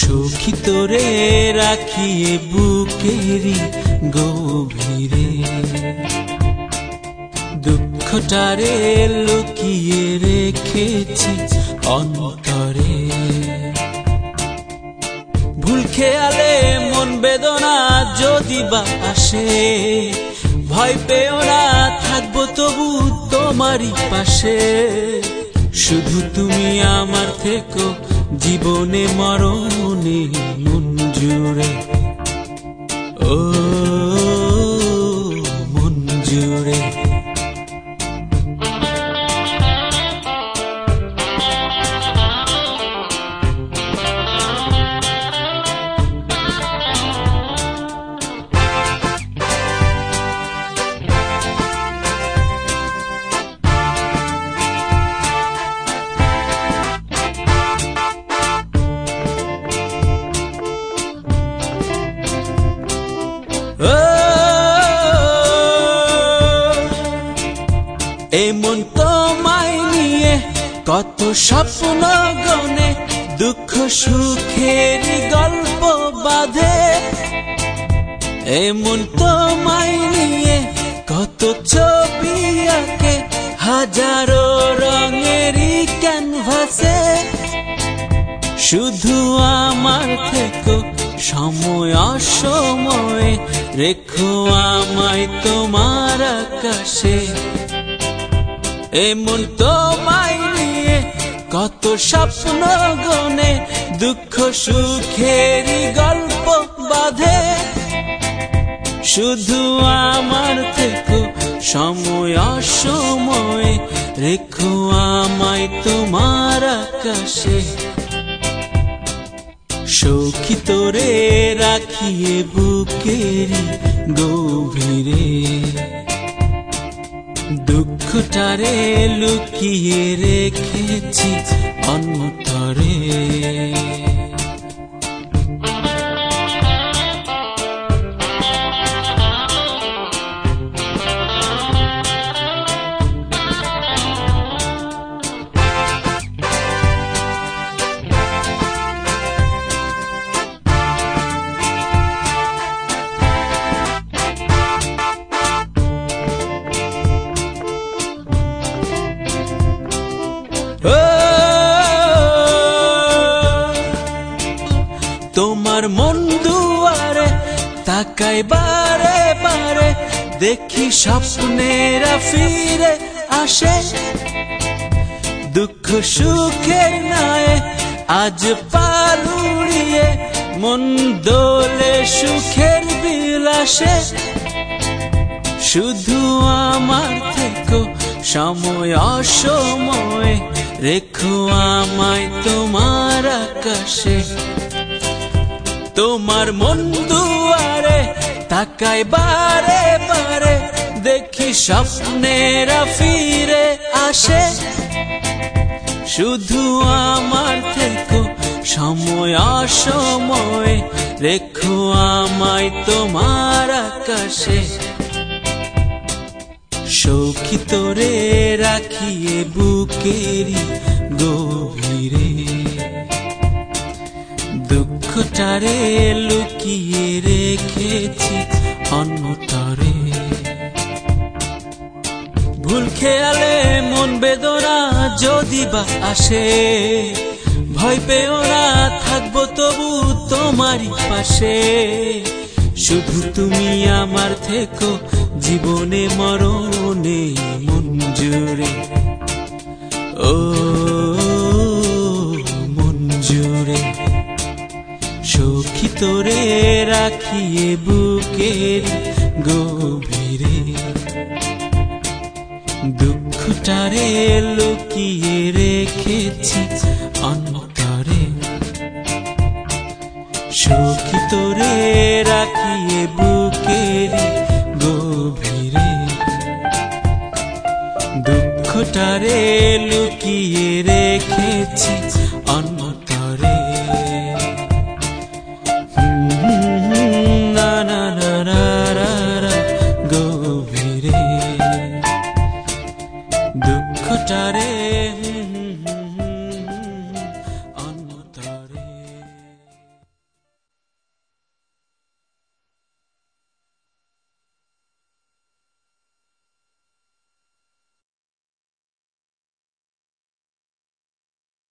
সখী তোরে রাখিয়ে বুকেরি গভীরে, দুঃখটারে লুকিয়ে রেখেছি অন্তরে। ভুল খেয়ালে মন বেদনা যদি বা আসে, ভয় পেও না, থাকবো তবু তোমারই পাশে। শুধু তুমি আমার থেকো জীবনে মরণে মন জুড়ে, ও মন জুড়ে। এই মন তোমায় নিয়ে কত স্বপ্ন গনে, দুঃখ সুখের গল্প বাঁধে। এই মন তোমায় নিয়ে কত ছবি আঁকে, হাজারো রঙেরই ক্যানভাসে। শুধু আমার থেকো সময় অসময়ে, রেখো আমায় তোমার আকাশে। এমন তোমায় নিয়ে কত স্বপ্ন গনে, দুঃখ সুখেরই গল্প বাঁধে। শুধু আমার থেকো সময় অসময়ে, রেখো আমায় তোমার আকাশে। সখী তোরে রাখিয়ে বুকেরি গভীরে, দুঃখটারে লুকিয়ে রেখেছি অন্তরে। তোমার মন দুয়ারে তাকাই বারে বারে, দেখি স্বপ্নেরা ফিরে আসে। দুঃখ সুখের নায়ে আজ পালুড়িয়ে, মন দোলে সুখের বিলাসে। শুধু আমার থেকো সময় অসময়ে, রেখো আমায় তোমার আকাশে। তোমার মন দুয়ারে তাকাই বারে বারে, দেখি স্বপ্নেরা ফিরে আসে। শুধু আমার থেকো সময় অসময়ে, রেখো আমায় তোমার আকাশে। সখী তোরে রাখিয়ে বুকেরি গভীরে, দুঃখটারে লুকিয়ে রেখেছি অন্তরে। ভুল খেয়ালে মন বেদনা যদি বা আসে, ভয় পেও না, থাকবো তবু তোমারই পাশে। শুধু তুমি আমার থেকো জীবনে মরণে মন জুড়ে, ও মন জুড়ে। সখী তোরে রাখিয়ে বুকের গভীরে, দুঃখটারে লুকিয়ে রেখেছি অন্তরে। সখী তোরে রাখিয়ে বুকের গভীরে, দুঃখটারে লুকিয়ে রেখেছি অন্তরে। না না না না গভীরে, দুঃখটারে